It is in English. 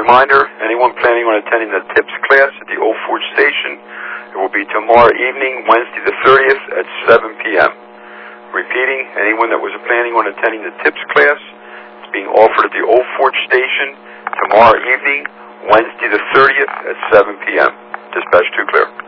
reminder, anyone planning on attending the TIPS class at the Old Forge Station, it will be tomorrow evening, Wednesday the 30th at 7 p.m. Repeating, anyone that was planning on attending the TIPS class, it's being offered at the Old Forge Station tomorrow evening, Wednesday the 30th at 7 p.m. Dispatch 2 clear.